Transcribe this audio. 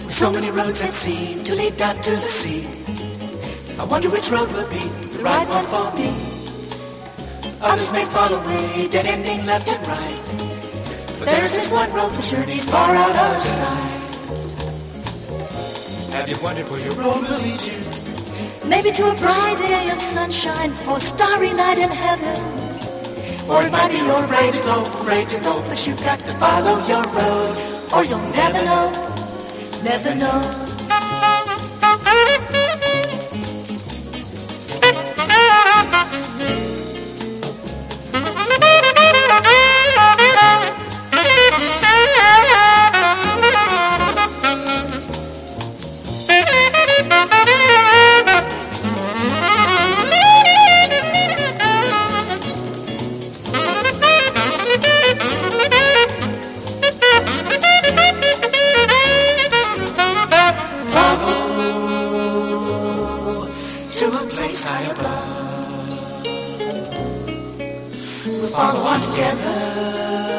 with so many roads that seem to lead down to the sea. I wonder which road will be the right one for me. Others may follow me, dead ending left and right, but there is this one road that journeys far out of sight. Have you wondered where your road will lead you? Maybe to a bright day of sunshine or starry night in heaven. Or it might be you're afraid to go, but you've got to follow your road, or you'll never know, never know. High above, we'll follow on together.